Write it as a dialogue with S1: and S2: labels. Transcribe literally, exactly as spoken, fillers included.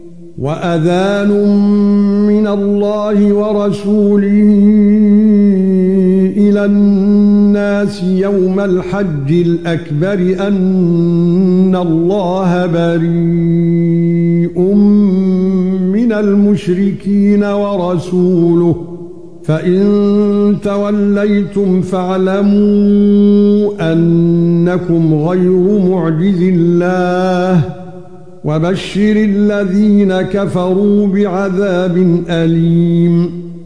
S1: وَأَذَانٌ مِّنَ اللَّهِ وَرَسُولِهِ إِلَى النَّاسِ يَوْمَ الْحَجِّ الْأَكْبَرِ أَنَّ اللَّهَ بَرِيءٌ مِّنَ الْمُشْرِكِينَ وَرَسُولُهُ فَإِن تَوَلَّيْتُمْ فَاعْلَمُوا أَنَّكُمْ غَيْرُ مُعْجِزِي اللَّهِ وَبَشِّرِ الَّذِينَ كَفَرُوا بِعَذَابٍ أَلِيمٍ